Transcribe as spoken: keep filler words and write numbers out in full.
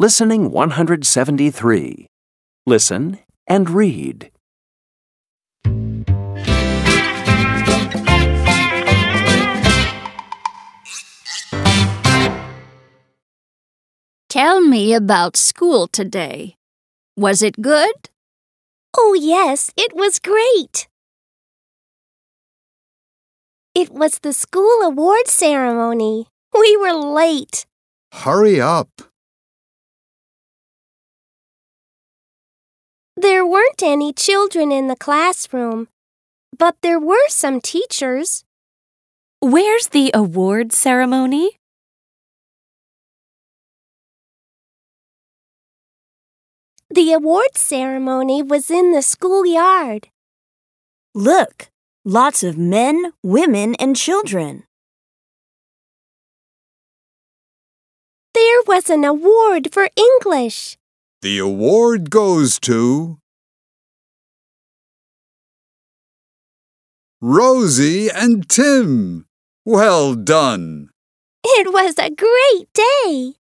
Listening one hundred seventy-three. Listen and read. Tell me about school today. Was it good? Oh, yes, it was great. It was the school award ceremony. We were late. Hurry up. There weren't any children in the classroom, but there were some teachers. Where's the award ceremony? The award ceremony was in the schoolyard. Look, lots of men, women, and children. There was an award for English. The award goes to Rosie and Tim. Well done. It was a great day.